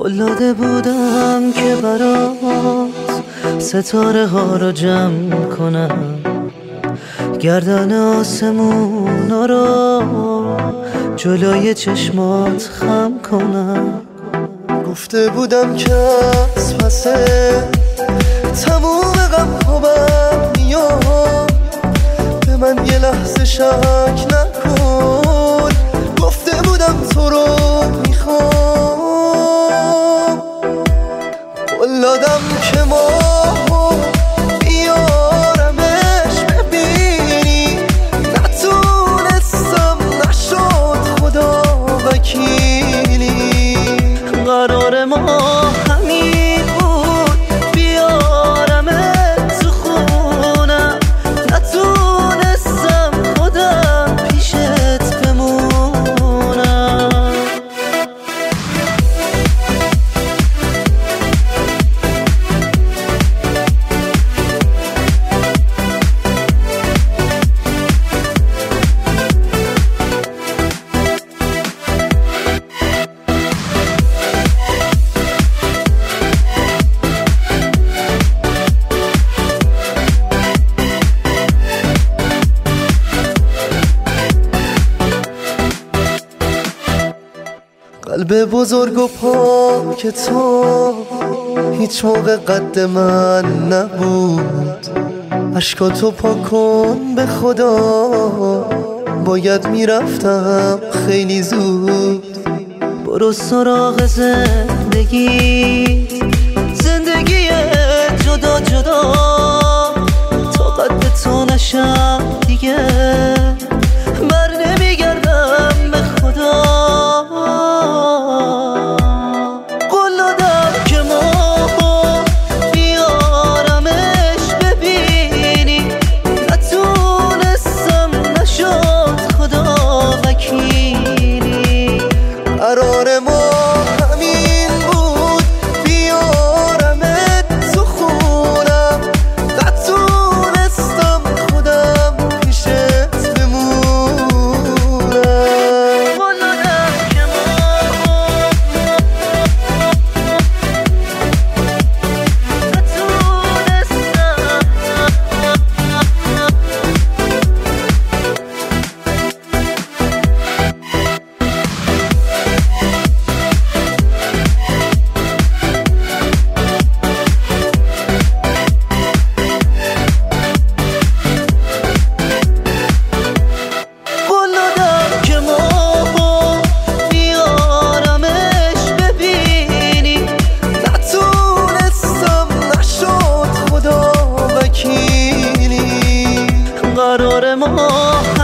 قلاده بودم که برات ستاره ها رو جمع کنم، گردن آسمونا رو جلوی چشمات خم کنم. گفته بودم که از پس تموم غم خوابم میاد، به من یه لحظه شک نکن. گفته بودم تو رو میخوام، قول دادم که ماهو بیارمش ببینی، نتونستم نشد خدا وکیلی. قرار ما همین بود بیارمت تو خونم، نتونستم خودم پیشت بمونم. قلب بزرگ و پاک تو هیچ موقع قد من نبود. اشکاتو پاک کن به خدا، باید میرفتم خیلی زود. برو سراغ زندگی، زندگی جدا جدا، تا قد تو نشم دیگه بر نمیگردم به خدا. قرار ما همین بود بیارمت تو خونم، نتونستم خودم پیشت بمونم. قلادم که قرار ما